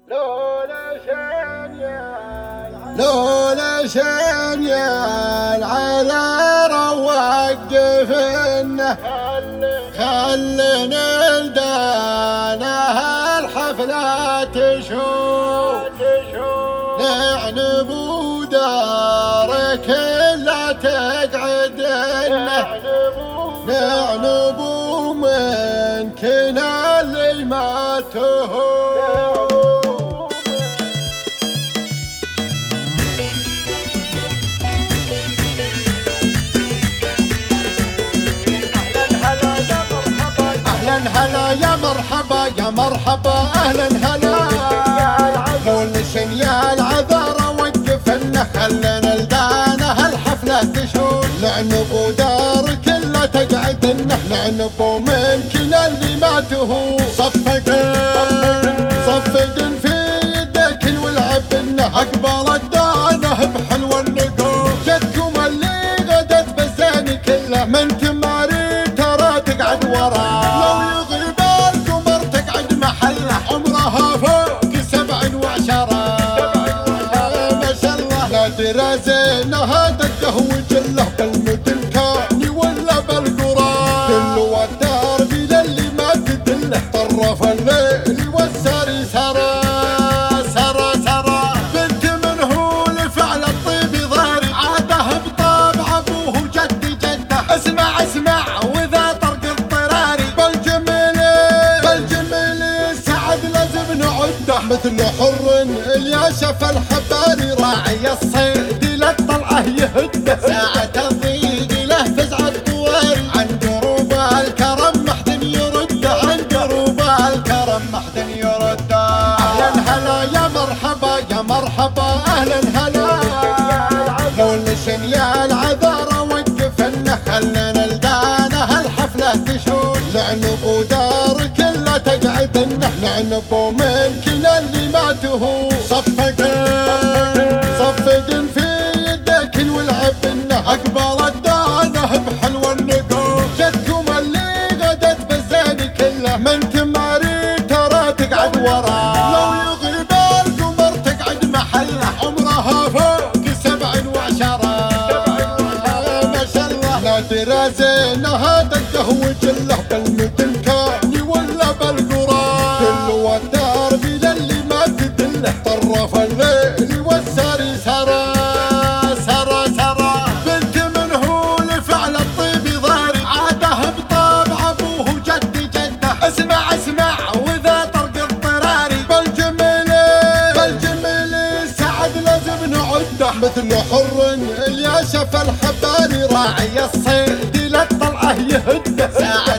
لولا شان يا العذارى وقفنا خلنا لدانا الحفلة تشوف نعنب ودارك لا تقعدنا نعنب من كنا اللي ما تهون. هلا يا مرحبا يا مرحبا اهلا هلا لولا شن يا العذارى وقفنا خلنا لدانا هالحفله تشوف لعنب ودار كلها تقعدنا لعنب من كنا اللي ما تهون صفقن في يدك والعبنا اقبل الدانه بحلوى النقوش جدكم اللي غدت بزاني كله من تماري ترى تقعد ورا رازينها دقه وجله بالمدن كاني ولا بالقرى كل والدار بلا اللي ما تدله طرف الليل والساري سرى بنت من هو لفعل الطيب ضاري عاده بطابع ابوه جده اسمع واذا طرق الطراري بالجميل سعد لازم نعده مثل حر الياشف الحباري راعي الصيد للطلعه يهده ساعة الضيق له فزع الطواري عن دروب الكرم محد يرده اهلا هلا يا مرحبا اهلا هلا لولا شن يا العذارى وقفنا خلنا لدانا هالحفله تشوف لعنب ودار كلها تقعدنا لعنب من كنا اللي ما تهون صفقن في يدك والعبنا اقبل الدانه بحلوى النقوش جدكم اللي غدت بزاني كله من تماري ترى تقعد ورا لو يغيب القمر تقعد محله عمرها فوق 7 و10 ما شاء الله لا درازينها دقه وجله بالمدن كاني ولا بالقرى كل والدار بلا اللي ما تدله طرف الليل والساري سرى بنت من هو لفعل الطيب ضاري عاده بطابع ابوه جده اسمع واذا طرق الطراري بالجميل سعد لازم نعده مثل حر الياشف الحباري راعي الصيد للطلعه يهده